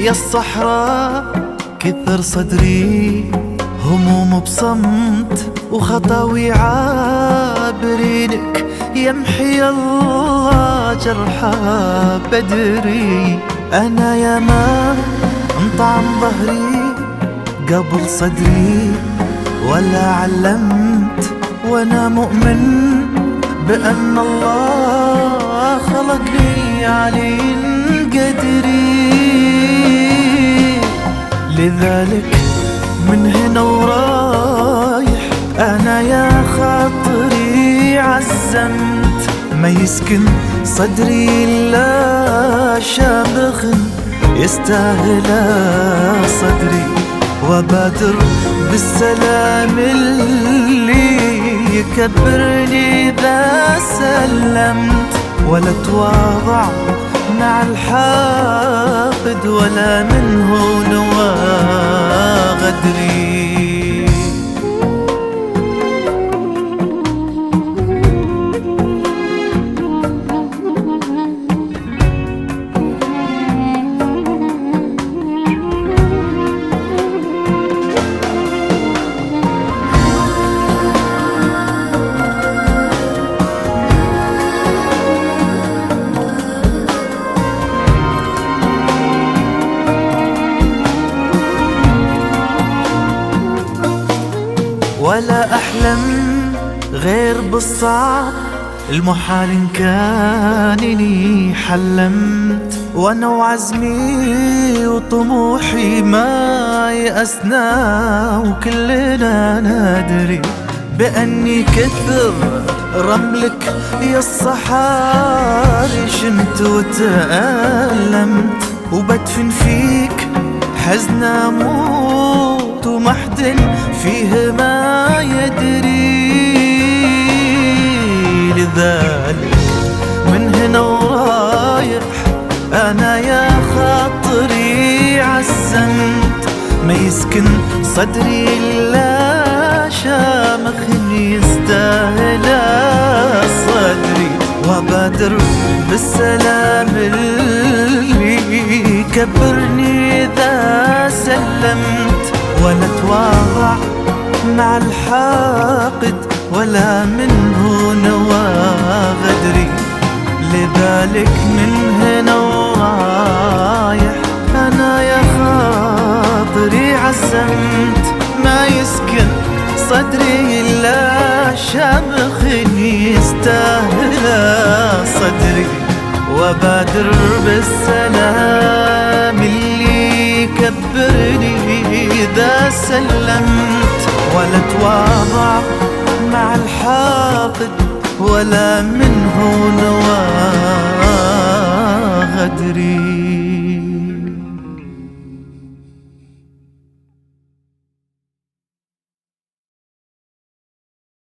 يا الصحراء كثر صدري، هموم بصمت وخطاوي عابرينك، يمحي الله جرحى بدري. أنا يا ما انطعم ظهري قبل صدري ولا علمت، وأنا مؤمن بأن الله خلقني علي قدري. لذلك من هنا ورايح أنا يا خاطري عزمت، ما يسكن صدري إلا شامخ يستاهل صدري، وبادر بالسلام اللي يكبرني إذا سلمت، ولا تواضع مع الحاقد ولا منه نوى غدري. ولا أحلم غير بالصعب، المحال إن كان إني حلمت، وأنا وعزمي وطموحي ما يأسنا، وكلنا ندري بأني كثر رملك يا الصحاري شمت وتألمت، وبدفن فيك حزن أموت ومحد فيه ما يدري. لذلك من هنا ورايح أنا يا خاطري عزمت، ما يسكن صدري إلا شامخ يستاهل صدري، وبادر بالسلام اللي يكبرني إذا سلمت، ولا تواضع مع الحاقد ولا منه نوى غدري. لذلك من هنا ورايح أنا يا خاطري عزمت، ما يسكن صدري إلا شامخ يستاهل صدري، وبادر بالسلام اللي يكبرني إذا سلمت، ولا تواضع مع الحاقد ولا منه